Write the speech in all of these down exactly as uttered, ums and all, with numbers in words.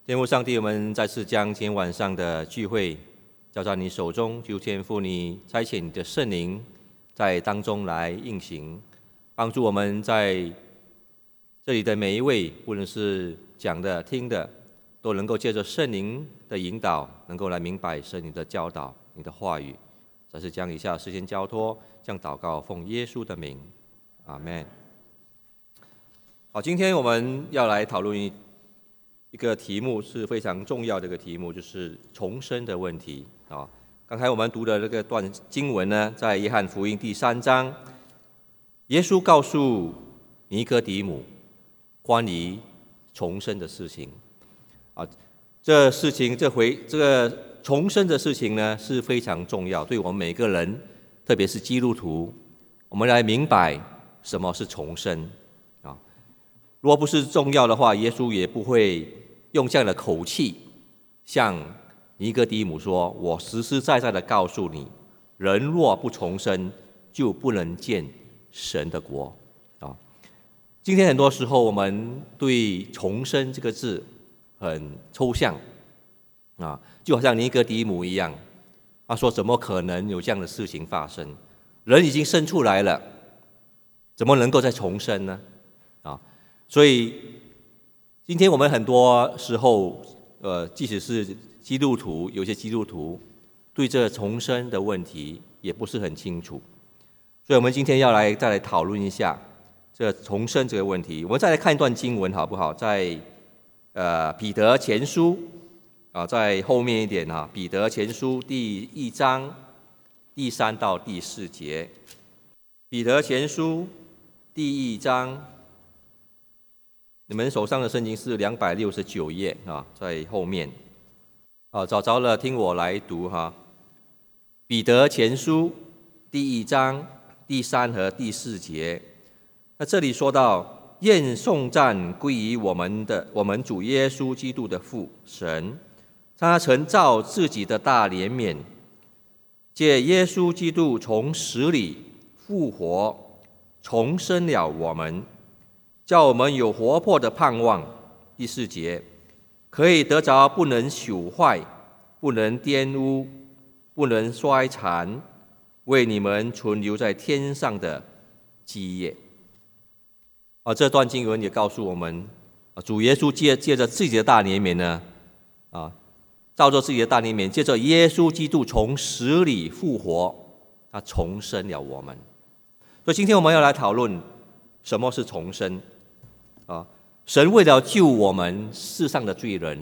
天父上帝，我们再次将今天晚上的聚会交在你手中，求天父你差遣你的圣灵在当中来运行，帮助我们在这里的每一位，无论是讲的、听的，都能够借着圣灵的引导，能够来明白圣灵的教导、你的话语。再次将以下事先交托，将祷告奉耶稣的名，阿们。好，今天我们要来讨论一一个题目，是非常重要的一个题目，就是重生的问题啊。刚才我们读的这个段经文呢，在约翰福音第三章，耶稣告诉尼哥底母关于重生的事情啊。这事情，这回这个重生的事情呢，是非常重要，对我们每个人，特别是基督徒，我们来明白什么是重生啊。如果不是重要的话，耶稣也不会用这样的口气向尼哥底母说：“我实实在在的告诉你，人若不重生，就不能见神的国。”啊，今天很多时候我们对重生这个字很抽象啊，就好像尼哥底母一样，他说：“怎么可能有这样的事情发生？人已经生出来了，怎么能够再重生呢？”啊，所以今天我们很多时候，呃，即使是基督徒，有些基督徒对这重生的问题也不是很清楚，所以我们今天要来再来讨论一下这重生这个问题。我们再来看一段经文好不好？在呃彼得前书啊，在后面一点哈，彼得前书第一章第三到第四节。彼得前书第一章。你们手上的圣经是两百六十九页啊，在后面啊，找着了，听我来读哈。彼得前书第一章第三和第四节，那这里说到：愿颂赞归于我们的我们主耶稣基督的父神，他曾照自己的大怜悯，借耶稣基督从死里复活，重生了我们。叫我们有活泼的盼望。第四节，可以得着不能朽坏、不能玷污、不能衰残，为你们存留在天上的基业。啊，这段经文也告诉我们，啊，主耶稣借借着自己的大怜悯呢，啊，照着自己的大怜悯，借着耶稣基督从死里复活，他重生了我们。所以今天我们要来讨论什么是重生。啊，神为了救我们世上的罪人，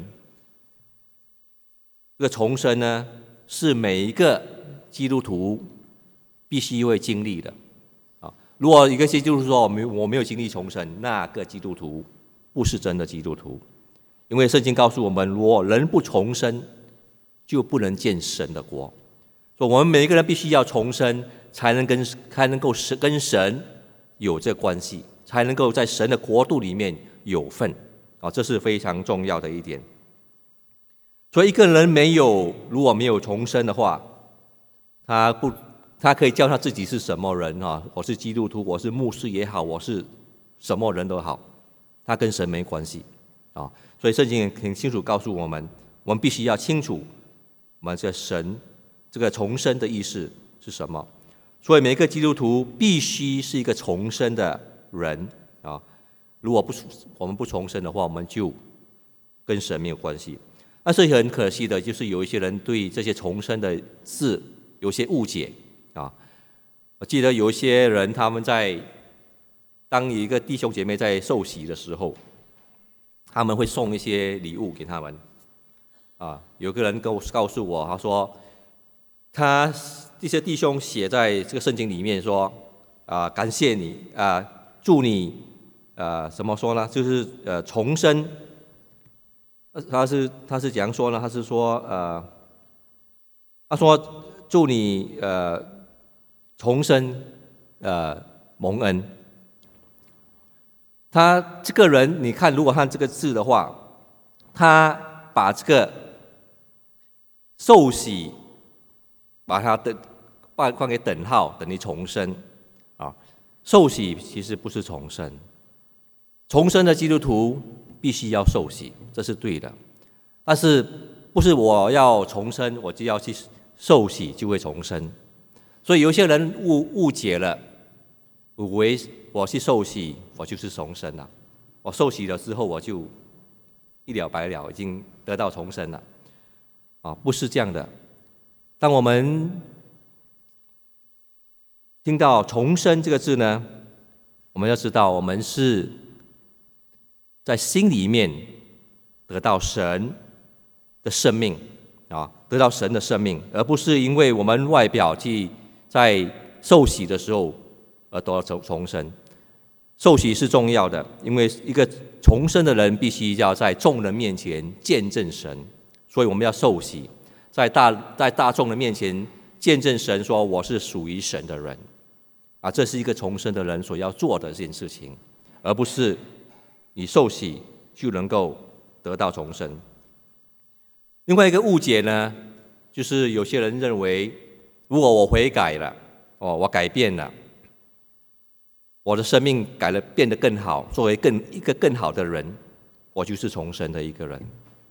这个重生呢，是每一个基督徒必须会经历的。啊，如果一个基督徒说我没我没有经历重生，那个基督徒不是真的基督徒，因为圣经告诉我们，如果人不重生，就不能见神的国。所以我们每一个人必须要重生，才能跟才能够跟神有这关系。才能够在神的国度里面有份啊，这是非常重要的一点。所以一个人没有如果没有重生的话，他不他可以叫他自己是什么人啊？我是基督徒，我是牧师也好，我是什么人都好，他跟神没关系啊。所以圣经很清楚告诉我们，我们必须要清楚我们这神这个重生的意思是什么。所以每一个基督徒必须是一个重生的人啊，如果不我们不重生的话，我们就跟神没有关系。但是很可惜的，就是有一些人对这些重生的字有些误解啊。我记得有一些人，他们在当一个弟兄姐妹在受洗的时候，他们会送一些礼物给他们啊。有个人跟我告诉我，他说他这些弟兄写在这个圣经里面说啊，感谢你啊。祝你，呃，怎么说呢？就是呃重生。他是他是怎样说呢？他是说呃，他说祝你呃重生，呃蒙恩。他这个人，你看，如果看这个字的话，他把这个受洗，把它的换换给等号，等于重生啊。受洗其实不是重生，重生的基督徒必须要受洗，这是对的。 但是不是我要重生，我就要去受洗就会重生。所以有些人误误解了，以为我去受洗，我就是重生了。我受洗了之后，我就一了百了，已经得到重生了。啊，不是这样的。当我们听到重生这个字呢，我们要知道，我们是在心里面得到神的生命啊，得到神的生命，而不是因为我们外表去在受洗的时候而得到重生。受洗是重要的，因为一个重生的人必须要在众人面前见证神，所以我们要受洗，在大在大众的面前见证神，说我是属于神的人啊，这是一个重生的人所要做的这件事情，而不是你受洗就能够得到重生。另外一个误解呢，就是有些人认为，如果我悔改了，哦，我改变了，我的生命改了，变得更好，作为更一个更好的人，我就是重生的一个人。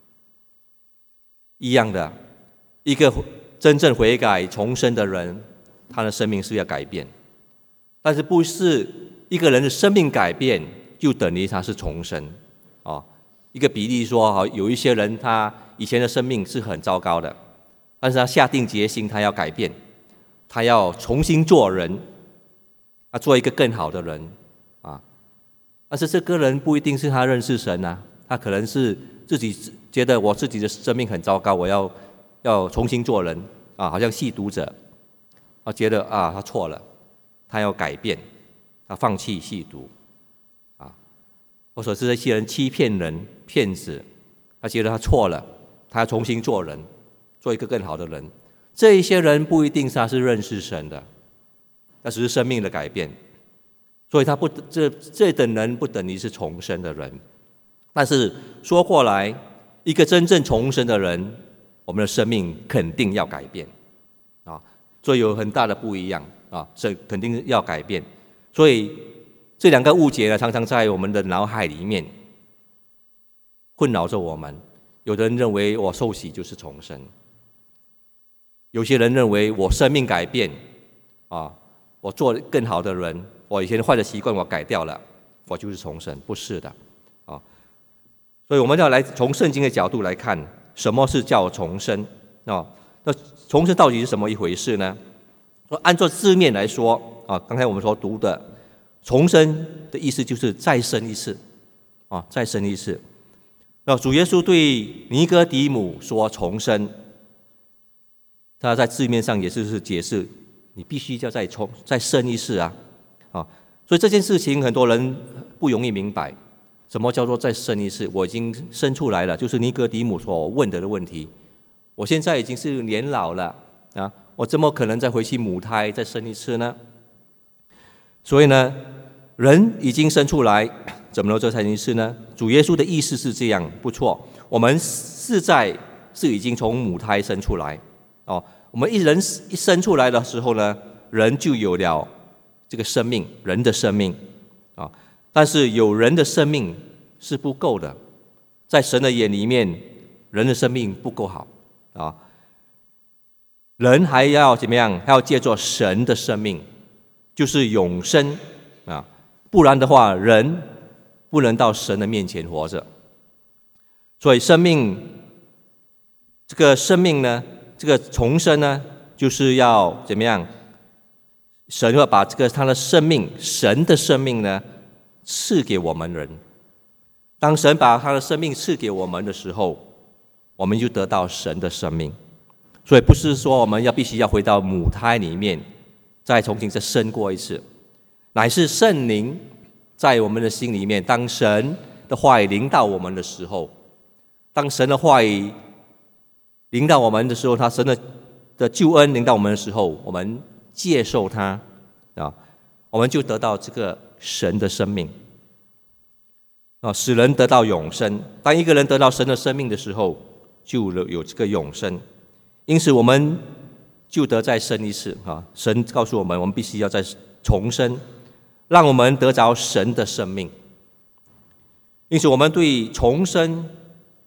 一样的，一个真正悔改重生的人，他的生命是要改变，但是不是一个人的生命改变就等于他是重生。哦，一个比例说，有一些人他以前的生命是很糟糕的，但是他下定决心，他要改变，他要重新做人，他做一个更好的人啊。但是这个人不一定是他认识神啊，他可能是自己觉得我自己的生命很糟糕，我要要重新做人啊，好像吸毒者，他觉得啊他错了，他要改变，他放弃吸毒啊，或者是这些人欺骗人、骗子，他觉得他错了，他要重新做人，做一个更好的人。这一些人不一定他是认识神的，那只是生命的改变，所以他不这这等人不等于是重生的人。但是说过来，一个真正重生的人，我们的生命肯定要改变啊，所以有很大的不一样啊，所以肯定要改变。所以这两个误解呢，常常在我们的脑海里面困扰着我们。有的人认为我受洗就是重生，有些人认为我生命改变啊，我做更好的人，我以前坏的习惯我改掉了，我就是重生。不是的啊，所以我们要来从圣经的角度来看，什么是叫重生啊？那重生到底是什么一回事呢？按照字面来说啊，刚才我们所读的重生的意思就是再生一次啊，再生一次。那主耶稣对尼哥底母说重生，他在字面上也是解释你必须要再重再生一次啊，啊，所以这件事情很多人不容易明白，什么叫做再生一次？我已经生出来了，就是尼哥底母所问的的问题。我现在已经是年老了啊，我怎么可能再回去母胎再生一次呢？所以呢，人已经生出来，怎么能再生一次呢？主耶稣的意思是这样，不错，我们是在是已经从母胎生出来哦。我们一人一生出来的时候呢，人就有了这个生命，人的生命啊。但是有人的生命是不够的，在神的眼里面，人的生命不够好啊。人还要怎么样？还要借助神的生命，就是永生啊。不然的话，人不能到神的面前活着。所以生命，这个生命呢，这个重生呢，就是要怎么样？神要把这个他的生命，神的生命呢，赐给我们人。当神把他的生命赐给我们的时候，我们就得到神的生命。所以不是说我们要必须要回到母胎里面，再重新再生过一次，乃是圣灵在我们的心里面。当神的话语临到我们的时候，当神的话语临到我们的时候，他神的的救恩临到我们的时候，我们接受他啊，我们就得到这个神的生命啊，使人得到永生。当一个人得到神的生命的时候，就有这个永生。因此，我们就得再生一次啊！神告诉我们，我们必须要再重生，让我们得着神的生命。因此，我们对重生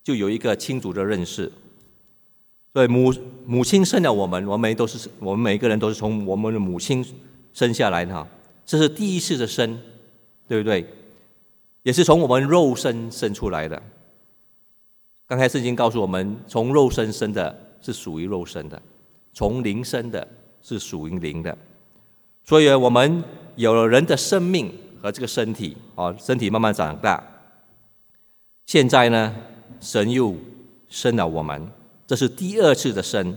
就有一个清楚的认识。所以母母亲生了我们，我们都是我们每一个人都是从我们的母亲生下来的哈，这是第一次的生，对不对？也是从我们肉身生出来的。刚才圣经告诉我们，从肉身生的是属于肉身的，从灵生的是属于灵的。所以我们有了人的生命和这个身体，哦，身体慢慢长大。现在呢，神又生了我们，这是第二次的生。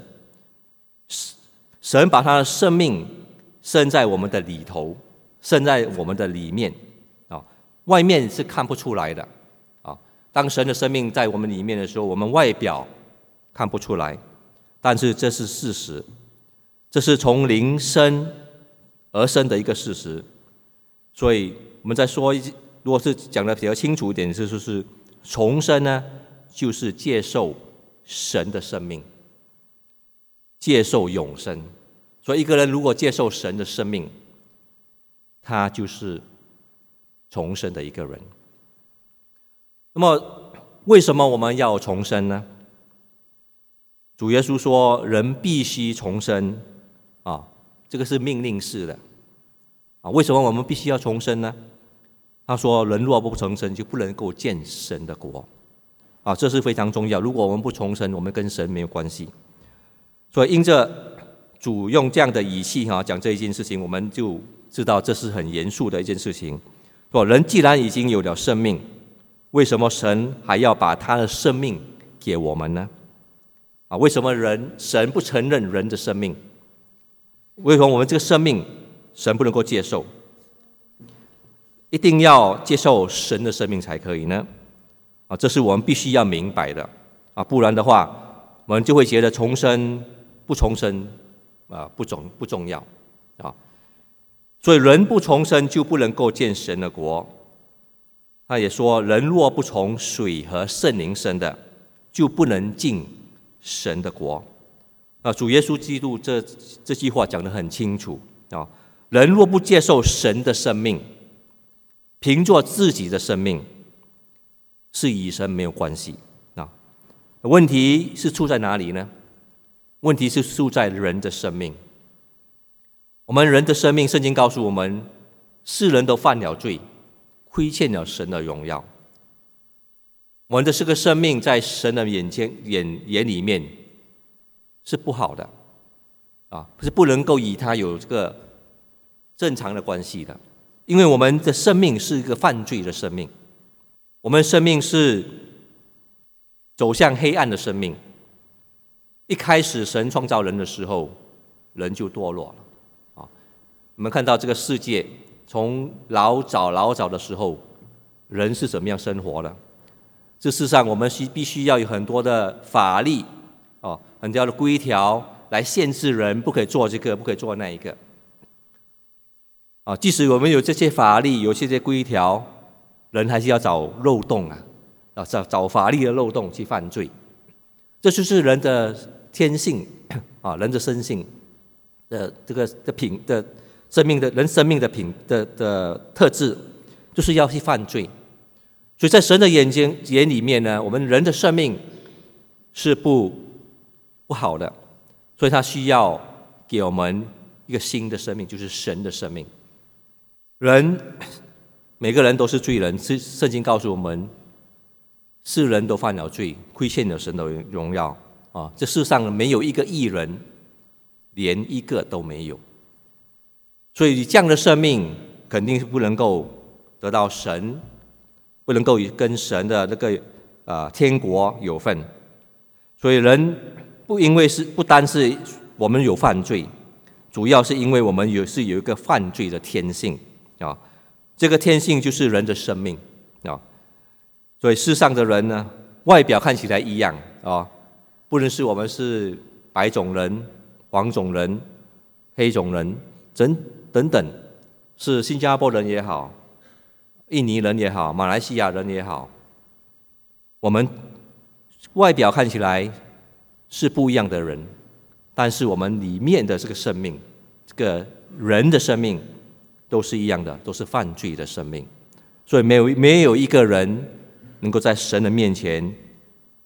神把他的生命生在我们的里头，生在我们的里面，啊，外面是看不出来的，啊，当神的生命在我们里面的时候，我们外表看不出来，但是这是事实，这是从灵生而生的一个事实。所以我们再说一，如果是讲的比较清楚一点，就是重生呢，就是接受神的生命，接受永生。所以一个人如果接受神的生命，他就是重生的一个人。那么为什么我们要重生呢？主耶稣说人必须重生啊，这个是命令式的啊。为什么我们必须要重生呢？他说人若不重生，就不能够见神的国啊，这是非常重要。如果我们不重生，我们跟神没有关系。所以因着主用这样的语气哈讲这一件事情，我们就知道这是很严肃的一件事情。说人既然已经有了生命，为什么神还要把他的生命给我们呢？啊，为什么人神不承认人的生命？为什么我们这个生命神不能够接受？一定要接受神的生命才可以呢？啊，这是我们必须要明白的啊，不然的话，我们就会觉得重生不重生啊不重不重要啊。所以人不重生就不能够见神的国。他也说，人若不从水和圣灵生的，就不能进神的国。啊，主耶稣基督这这句话讲得很清楚啊。人若不接受神的生命，凭着自己的生命，是与神没有关系啊。问题是出在哪里呢？问题是出在人的生命。我们人的生命，圣经告诉我们，世人都犯了罪，亏欠了神的荣耀。我们的这个生命在神的眼睛眼眼里面是不好的啊，是不能够与他有这个正常的关系的，因为我们的生命是一个犯罪的生命，我们生命是走向黑暗的生命。一开始神创造人的时候，人就堕落了啊。我们看到这个世界从老早老早的时候，人是怎么样生活的？这世上我们必须要有很多的法律哦，很多的规条来限制人，不可以做这个，不可以做那一个。啊，即使我们有这些法律，有这些规条，人还是要找漏洞啊，啊，找找法律的漏洞去犯罪。这就是人的天性啊，人的生性的这个的品的生命的人生命的品的的特质，就是要去犯罪。所以在神的眼睛眼里面呢，我们人的生命是不不好的，所以他需要给我们一个新的生命，就是神的生命。人每个人都是罪人，圣经告诉我们，世人都犯了罪，亏欠了神的荣耀啊！这世上没有一个义人，连一个都没有。所以这样的生命肯定是不能够得到神，不能够跟神的那个呃天国有份。所以人不因为是不单是我们有犯罪，主要是因为我们有是有一个犯罪的天性啊，这个天性就是人的生命啊。所以世上的人呢，外表看起来一样啊，不论是我们是白种人、黄种人、黑种人等等等，是新加坡人也好，印尼人也好，马来西亚人也好，我们外表看起来是不一样的人，但是我们里面的这个生命，这个人的生命都是一样的，都是犯罪的生命。所以没有没有一个人能够在神的面前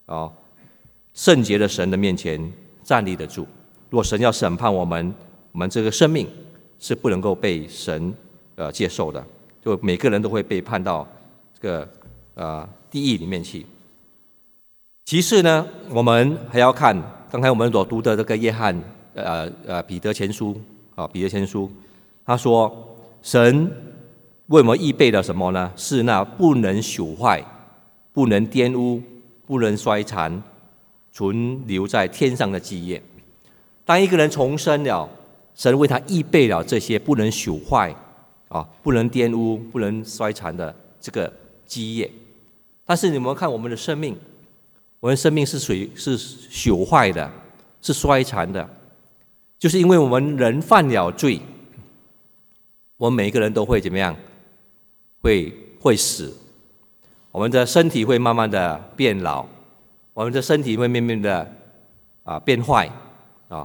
哦圣洁的神的面前站立得住。如果神要审判我们，我们这个生命是不能够被神呃接受的，就每个人都会被判到这个呃地狱里面去。其次呢，我们还要看刚才我们所读的这个约翰呃呃彼得前书啊，彼得前书，他说神为我们预备了什么呢？是那不能朽坏、不能玷污、不能衰残、存留在天上的基业。当一个人重生了，神为他预备了这些不能朽坏啊、不能玷污、不能衰残的这个基业。但是你们看我们的生命，我们的生命是属是朽坏的，是衰残的，就是因为我们人犯了罪，我们每一个人都会怎么样？会会死，我们的身体会慢慢的变老，我们的身体会慢慢的啊变坏啊。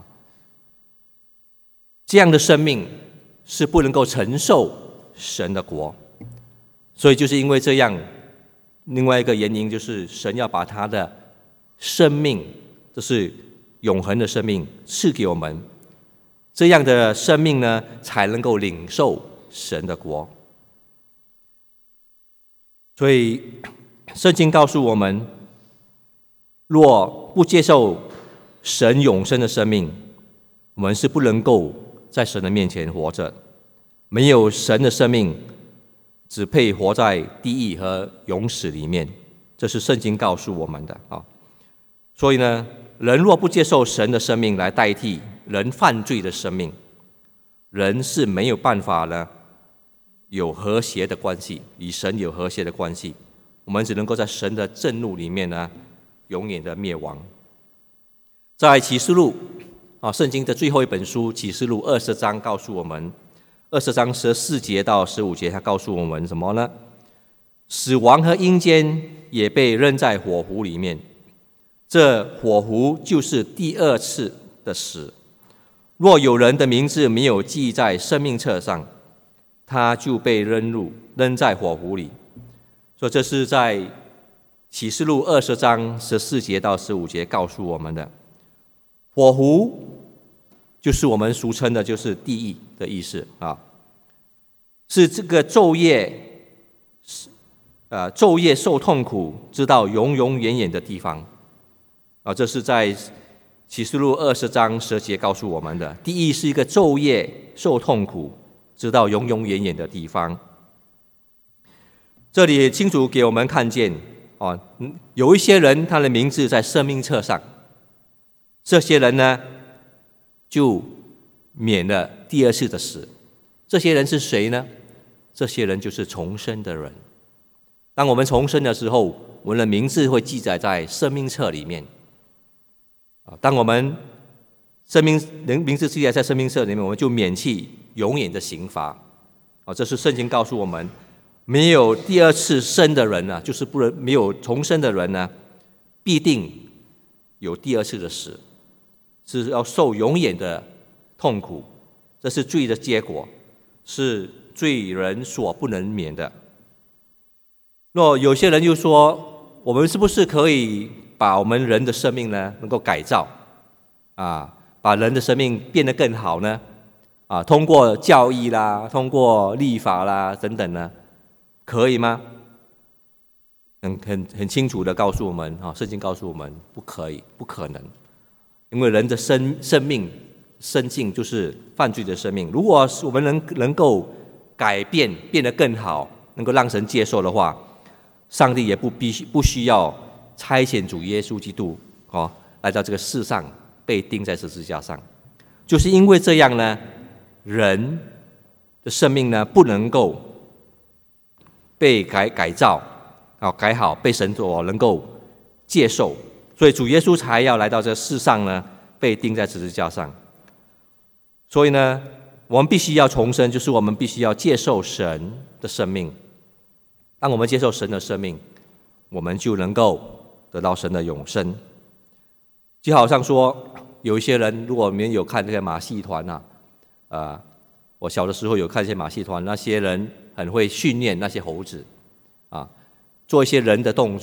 这样的生命是不能够承受神的国，所以就是因为这样，另外一个原因就是神要把他的生命，就是永恒的生命赐给我们，这样的生命呢，才能够领受神的国。所以圣经告诉我们，若不接受神永生的生命，我们是不能够在神的面前活着。没有神的生命，只配活在地狱和永死里面，这是圣经告诉我们的啊。所以呢，人若不接受神的生命来代替人犯罪的生命，人是没有办法呢有和谐的关系，与神有和谐的关系。我们只能够在神的震怒里面呢，永远的灭亡。在启示录啊，圣经的最后一本书启示录二十章告诉我们，二十章十四节到十五节，它告诉我们什么呢？死亡和阴间也被扔在火湖里面，这火湖就是第二次的死。若有人的名字没有记在生命册上，他就被扔入扔在火湖里。所以这是在启示录二十章十四节到十五节告诉我们的。火湖就是我们俗称的就是地狱的意思啊，是这个昼夜呃昼夜受痛苦直到永永远远的地方啊。这是在启示录二十章十节告诉我们的。地狱是一个昼夜受痛苦直到永永远远的地方。这里也清楚给我们看见哦，有一些人他的名字在生命册上，这些人呢就免了第二次的死。这些人是谁呢？这些人就是重生的人。当我们重生的时候，我们的名字会记载在生命册里面。当我们生命名字记载在生命册里面，我们就免去永远的刑罚。这是圣经告诉我们，没有第二次生的人呢，就是不能没有重生的人呢，必定有第二次的死，是要受永远的痛苦。这是罪的结果，是罪人所不能免的。若有些人就说，我们是不是可以把我们人的生命呢能够改造啊，把人的生命变得更好呢？啊，通过教义啦，通过立法啦等等呢，可以吗？很很很清楚的告诉我们啊，圣经告诉我们不可以，不可能，因为人的生生命生境就是犯罪的生命。如果我们能能够改变，变得更好，能够让神接受的话，上帝也不必须不需要差遣主耶稣基督哦来到这个世上，被钉在十字架上。就是因为这样呢，人的生命呢不能够被改改造啊改好，被神所能够接受，所以主耶稣才要来到这世上呢，被钉在十字架上。所以呢，我们必须要重生，就是我们必须要接受神的生命。当我们接受神的生命，我们就能够得到神的永生。就好像说，有一些人，如果你们有看这个马戏团啊，呃，我小的时候有看一些马戏团，那些人很会训练那些猴子啊，做一些人的动作，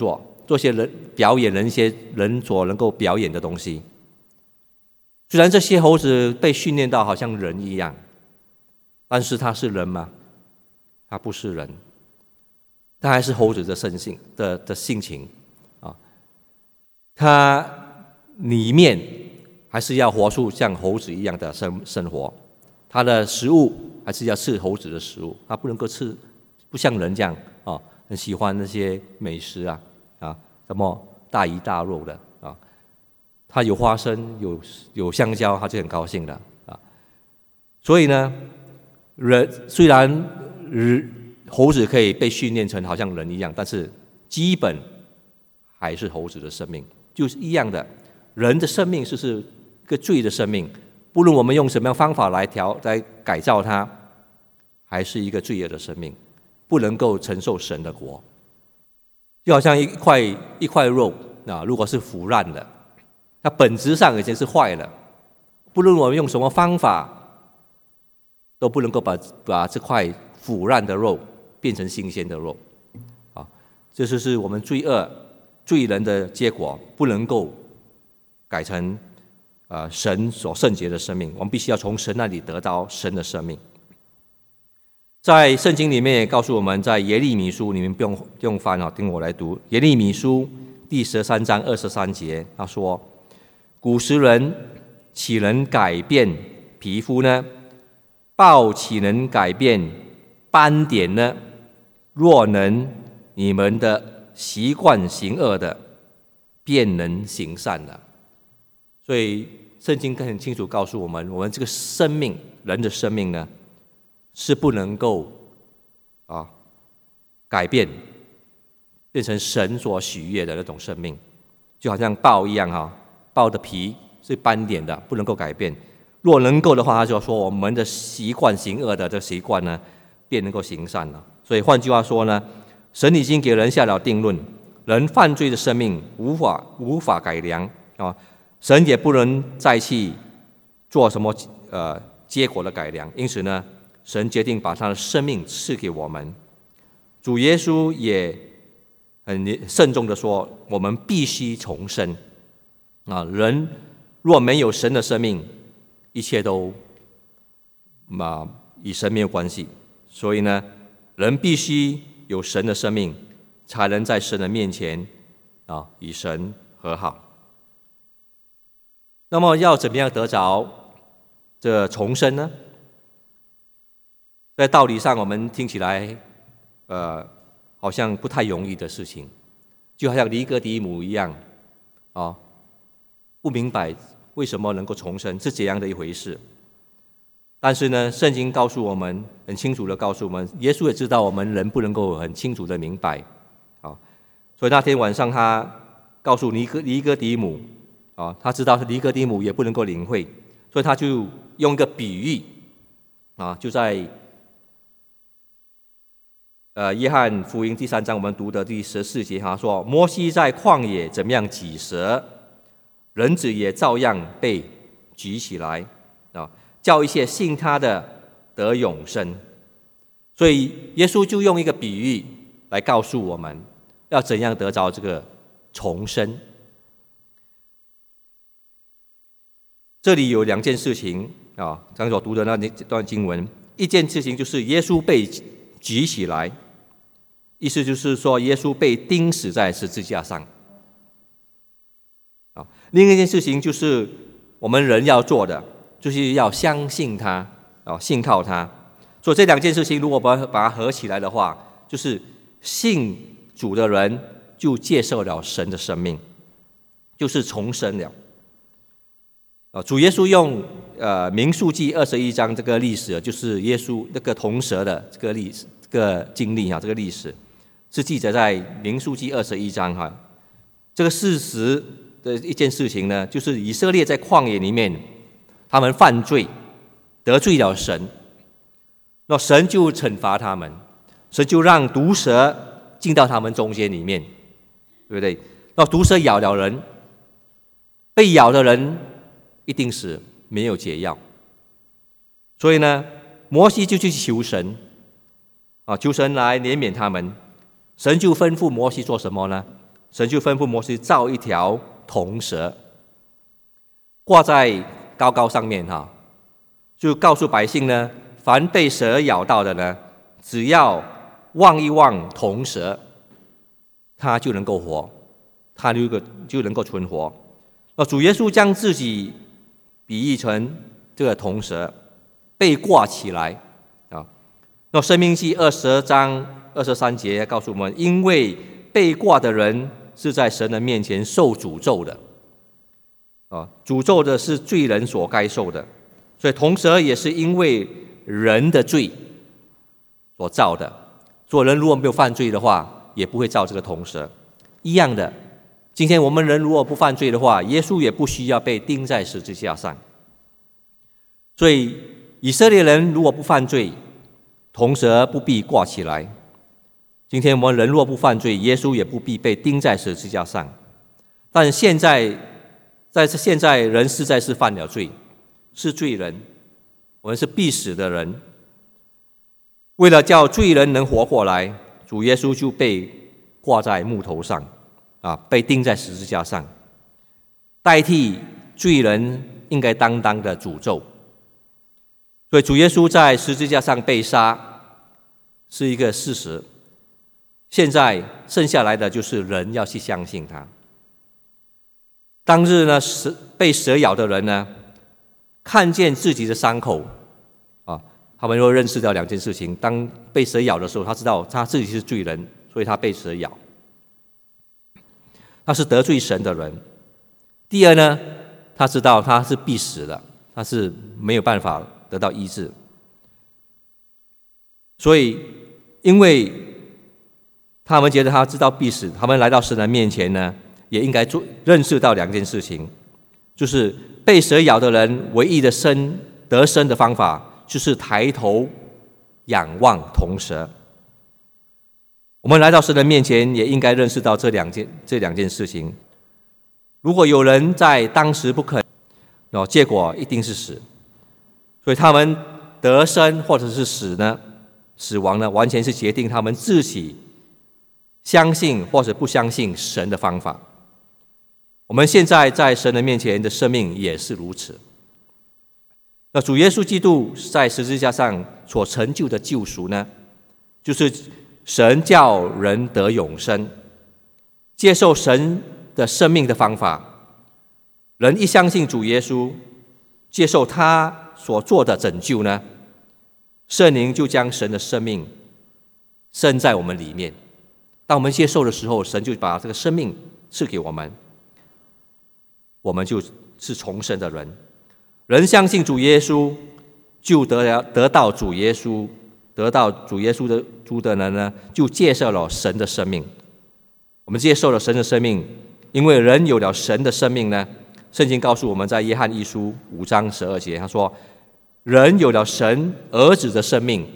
做些人表演人一些人所能够表演的东西。虽然这些猴子被训练到好像人一样，但是它是人吗？它不是人，它还是猴子的性性的的性情啊。它里面还是要活出像猴子一样的生生活，它的食物还是要吃猴子的食物，它不能够吃不像人这样啊，很喜欢那些美食啊啊，什么大鱼大肉的啊。它有花生，有有香蕉，它就很高兴的啊。所以呢，人虽然人猴子可以被训练成好像人一样，但是基本还是猴子的生命，就是一样的。人的生命是是个罪的生命，不论我们用什么样方法来调来改造它，还是一个罪恶的生命，不能够承受神的国。就好像一块一块肉啊，如果是腐烂的，它本质上已经是坏了，不论我们用什么方法，都不能够把把这块腐烂的肉变成新鲜的肉啊！这就是我们罪恶罪人的结果，不能够改成呃神所圣洁的生命。我们必须要从神那里得到神的生命。在圣经里面也告诉我们，在耶利米书，你们不用不用翻啊，听我来读。耶利米书第十三章二十三节，他说：“古时人岂能改变皮肤呢？豹岂能改变斑点呢？若能，你们的习惯行恶的，便能行善的。”所以圣经很清楚告诉我们，我们这个生命，人的生命呢，是不能够啊改变，变成神所喜悦的那种生命，就好像豹一样哈、啊，豹的皮是斑点的，不能够改变。若能够的话，他就说我们的习惯行恶的这习惯呢，便能够行善了。所以换句话说呢，神已经给人下了定论，人犯罪的生命无法无法改良啊，神也不能再去做什么呃结果的改良。因此呢，神决定把他的生命赐给我们。主耶稣也很慎重的说，我们必须重生啊！人若没有神的生命，一切都啊与神没有关系。所以呢，人必须有神的生命，才能在神的面前啊与神和好。那么要怎么样得着这重生呢？在道理上，我们听起来呃好像不太容易的事情，就好像尼哥底母一样啊，不明白为什么能够重生是怎样的一回事。但是呢，圣经告诉我们，很清楚的告诉我们，耶稣也知道我们人不能够很清楚的明白啊，所以那天晚上他告诉尼哥尼哥底母啊，他知道尼哥底母也不能够领会，所以他就用一个比喻啊，就在呃约翰福音第三章我们读的第十四节，他说：摩西在旷野怎么样举蛇，人子也照样被举起来啊，叫一切信他的得永生。所以耶稣就用一个比喻来告诉我们要怎样得着这个重生。这里有两件事情啊，刚才所读的那段经文，一件事情就是耶稣被举起来，意思就是说耶稣被钉死在十字架上。啊，另一件事情就是我们人要做的，就是要相信他，啊，信靠他。所以这两件事情，如果把把它合起来的话，就是信主的人就接受了神的生命，就是重生了。啊，主耶稣用呃民数记二十一章这个历史，就是耶稣那个铜蛇的这个历史、这个经历啊，这个历史是记载在民数记二十一章哈。这个事实的一件事情呢，就是以色列在旷野里面，他们犯罪得罪了神，那神就惩罚他们，神就让毒蛇进到他们中间里面，对不对？那毒蛇咬了人，被咬的人一定是没有解药，所以呢，摩西就去求神啊，求神来怜悯他们。神就吩咐摩西做什么呢？ 神就吩咐摩西造一条铜蛇，挂在高高上面哈，就告诉百姓呢，凡被蛇咬到的呢，只要望一望铜蛇，他就能够活，他就就能够存活。那主耶稣将自己比喻成这个铜蛇，被挂起来啊。那申命记二十二章二十三节告诉我们，因为被挂的人是在神的面前受诅咒的啊，诅咒的是罪人所该受的，所以铜蛇也是因为人的罪所造的。做人如果没有犯罪的话，也不会造这个铜蛇。一样的，今天我们人如果不犯罪的话，耶稣也不需要被钉在十字架上。所以以色列人如果不犯罪，铜蛇不必挂起来。今天我们人若不犯罪，耶稣也不必被钉在十字架上。但现在在现在人实在是犯了罪，是罪人，我们是必死的人。为了叫罪人能活过来，主耶稣就被挂在木头上啊，被钉在十字架上，代替罪人应该担当的诅咒。所以主耶稣在十字架上被杀是一个事实，现在剩下来的就是人要去相信他。当日呢，被蛇咬的人呢，看见自己的伤口啊，他们又认识到两件事情：当被蛇咬的时候，他知道他自己是罪人，所以他被蛇咬，他是得罪神的人。第二呢，他知道他是必死的，他是没有办法得到医治。所以因为他们觉得他知道必死，他们来到神的面前呢，也应该做认识到两件事情，就是被蛇咬的人唯一的生得生的方法，就是抬头仰望铜蛇。我们来到神的面前，也应该认识到这两件这两件事情。如果有人在当时不肯，那结果一定是死。所以他们得生或者是死呢，死亡呢，完全是决定他们自己相信或者不相信神的方法。我们现在在神的面前的生命也是如此。那主耶稣基督在十字架上所成就的救赎呢，就是神叫人得永生，接受神的生命的方法。人一相信主耶稣，接受他所做的拯救呢，圣灵就将神的生命生在我们里面。当我们接受的时候，神就把这个生命赐给我们，我们就是重生的人。人相信主耶稣，就得了得到主耶稣，得到主耶稣的主的人呢，就接受了神的生命。我们接受了神的生命，因为人有了神的生命呢，圣经告诉我们在约翰一书五章十二节，他说：人有了神儿子的生命，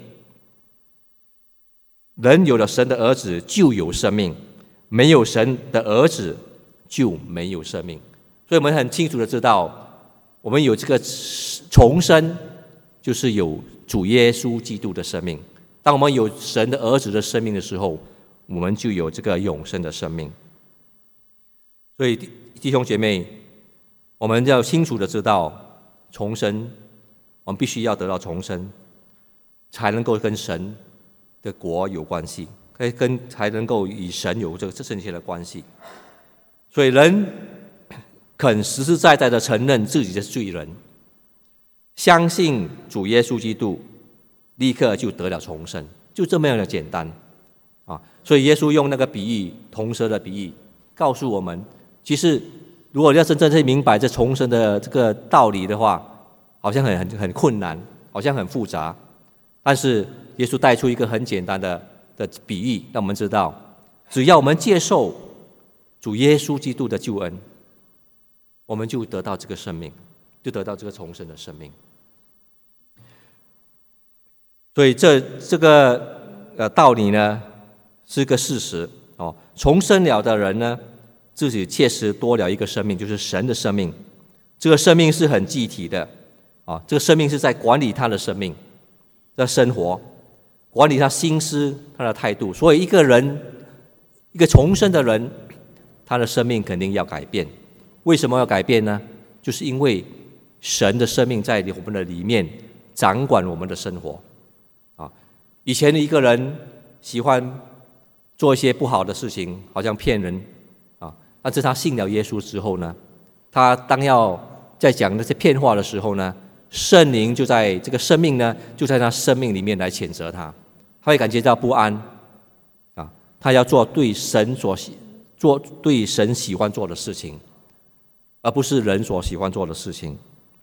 人有了神的儿子就有生命，没有神的儿子就没有生命。所以我们很清楚的知道，我们有这个重生，就是有主耶稣基督的生命。当我们有神的儿子的生命的时候，我们就有这个永生的生命。所以弟兄姐妹，我们要清楚的知道，重生，我们必须要得到重生，才能够跟神的国有关系，可以跟才能够与神有这个正确的关系。所以人肯实实在在的承认自己的罪人，相信主耶稣基督，立刻就得了重生，就这么样的简单啊！所以耶稣用那个比喻，铜蛇的比喻，告诉我们，其实如果要真正去明白这重生的这个道理的话，好像很很很困难，好像很复杂。但是耶稣带出一个很简单的的比喻，让我们知道，只要我们接受主耶稣基督的救恩，我们就得到这个生命，就得到这个重生的生命。所以这这个呃道理呢，是个事实哦。重生了的人呢，自己确实多了一个生命，就是神的生命。这个生命是很具体的啊，这个生命是在管理他的生命，在生活，管理他心思、他的态度。所以一个人，一个重生的人， 他的生命肯定要改变。为什么要改变呢？就是因为神的生命在我们的里面掌管我们的生活啊。以前一个人喜欢做一些不好的事情，好像骗人啊，但是他信了耶稣之后呢，他当要在讲那些骗话的时候呢，圣灵就在这个生命呢，就在他生命里面来谴责他，他会感觉到不安啊，他要做对神所喜做对神喜欢做的事情，而不是人所喜欢做的事情。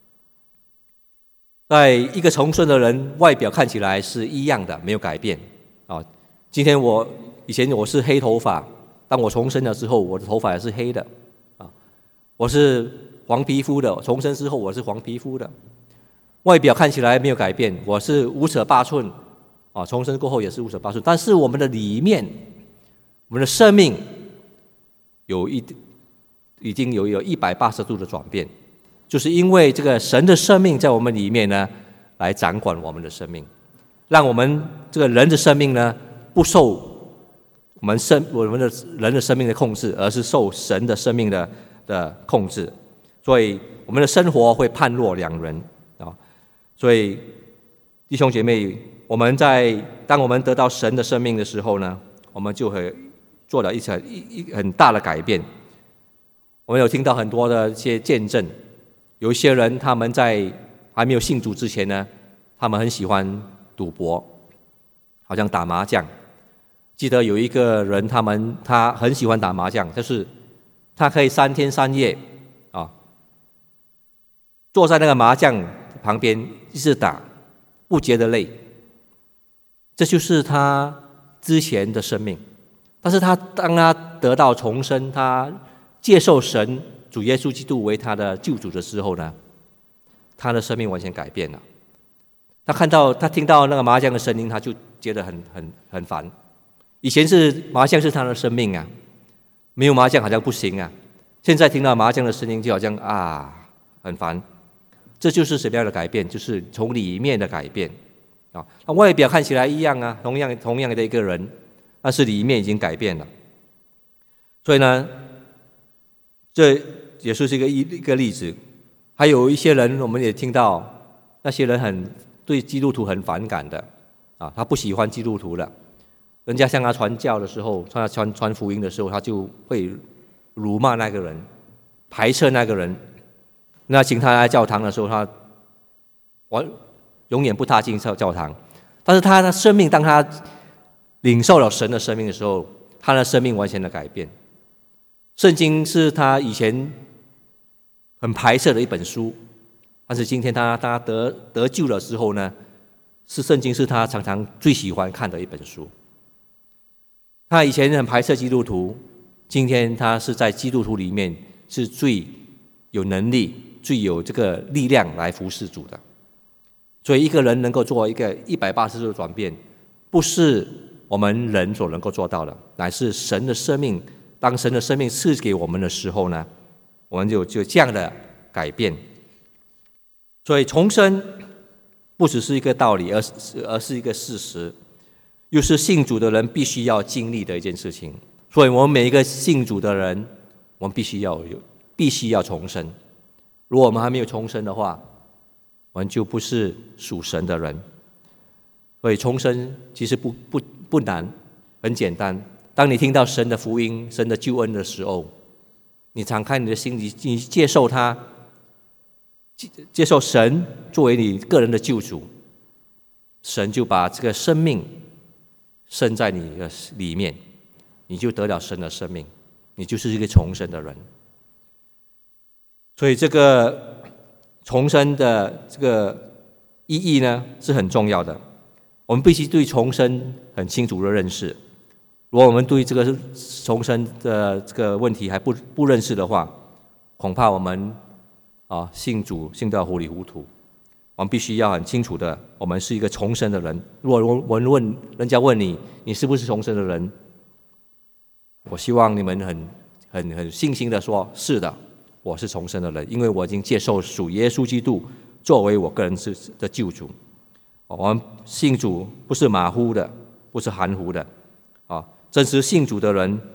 在一个重生的人，外表看起来是一样的，没有改变啊。今天我以前我是黑头发，当我重生了之后，我的头发也是黑的啊。我是黄皮肤的，重生之后我是黄皮肤的，外表看起来没有改变，我是五尺八寸啊，重生过后也是五尺八寸，但是我们的里面，我们的生命有一已经有有一百八十度的转变。就是因为这个神的生命在我们里面呢，来掌管我们的生命，让我们这个人的生命呢，不受我们生我们的人的生命的控制，而是受神的生命的的控制。所以我们的生活会判若两人啊。所以弟兄姐妹，我们在当我们得到神的生命的时候呢，我们就会做了一场一一很大的改变。我们有听到很多的一些见证。有一些人，他们在还没有信主之前呢，他们很喜欢赌博，好像打麻将。记得有一个人，他们他很喜欢打麻将，就是他可以三天三夜啊，坐在那个麻将旁边一直打，不觉得累。这就是他之前的生命。但是他当他得到重生，他接受神主耶稣基督为他的救主的时候呢，他的生命完全改变了。他看到他听到那个麻将的声音，他就觉得很很很烦。以前是麻将是他的生命啊，没有麻将好像不行啊。现在听到麻将的声音，就好像啊很烦。这就是什么样的改变？就是从里面的改变啊。那外表看起来一样啊，同样同样的一个人，但是里面已经改变了。所以呢，这也是一个一个例子。还有一些人，我们也听到那些人很对基督徒很反感的啊，他不喜欢基督徒的。人家向他传教的时候，向他传传福音的时候，他就会辱骂那个人，排斥那个人。那请他来教堂的时候，他我永远不踏进教堂。但是他的生命，当他领受了神的生命的时候，他的生命完全的改变。圣经是他以前很排斥的一本书，但是今天他他得得救了之后呢，是圣经是他常常最喜欢看的一本书。他以前很排斥基督徒，今天他是在基督徒里面是最有能力、最有这个力量来服侍主的。所以一个人能够做一个一百八十度的转变，不是我们人所能够做到的，乃是神的生命。当神的生命赐给我们的时候呢，我们就就这样的改变。所以重生不只是一个道理，而是而是一个事实，又是信主的人必须要经历的一件事情。所以我们每一个信主的人，我们必须要有，必须要重生。如果我们还没有重生的话，我们就不是属神的人。所以重生其实不不不难，很简单。当你听到神的福音、神的救恩的时候，你敞开你的心，你接受他，接受神作为你个人的救主，神就把这个生命生在你的里面，你就得了神的生命，你就是一个重生的人。所以这个重生的这个意义呢，是很重要的。我们必须对重生很清楚的认识。如果我们对这个重生的这个问题还不不认识的话，恐怕我们啊信主信到糊里糊涂。我们必须要很清楚的，我们是一个重生的人。如果我们问人家问你，你是不是重生的人？我希望你们很很很信心的说，是的，我是重生的人，因为我已经接受主耶稣基督作为我个人的救主。我们信主不是马虎的，不是含糊的啊。真实信主的人，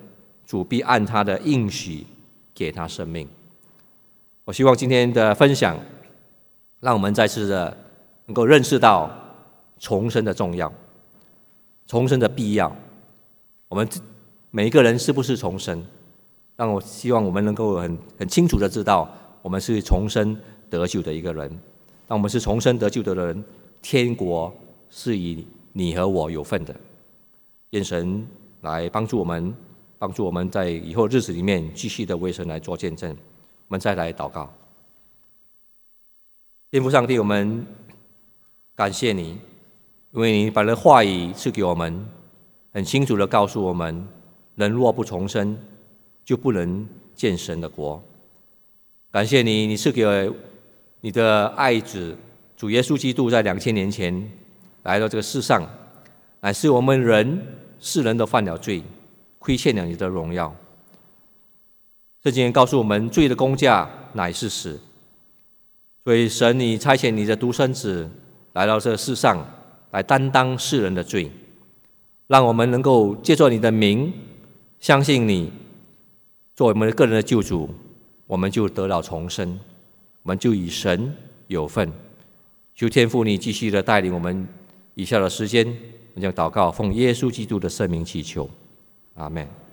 主必按他的应许给他生命。我希望今天的分享，让我们再次的能够认识到重生的重要，重生的必要。我们每一个人是不是重生？让我希望我们能够很很清楚的知道，我们是重生得救的一个人。当我们是重生得救的人，天国是以你和我有份的。愿神来帮助我们，帮助我们在以后日子里面继续的为神来做见证。我们再来祷告。天父上帝，我们感谢你，因为你把你的话语赐给我们，很清楚的告诉我们，人若不重生，就不能见神的国。感谢你，你赐给你的爱子主耶稣基督在两千年前来到这个世上，乃是我们人世人都犯了罪，亏欠了你的荣耀。圣经告诉我们，罪的工价乃是死。所以神，你差遣你的独生子来到这个世上，来担当世人的罪，让我们能够借着你的名相信你，做我们个人的救主，我们就得到重生，我们就与神有份。求天父你继续的带领我们以下的时间，我将祷告奉耶稣基督的圣名祈求，阿们。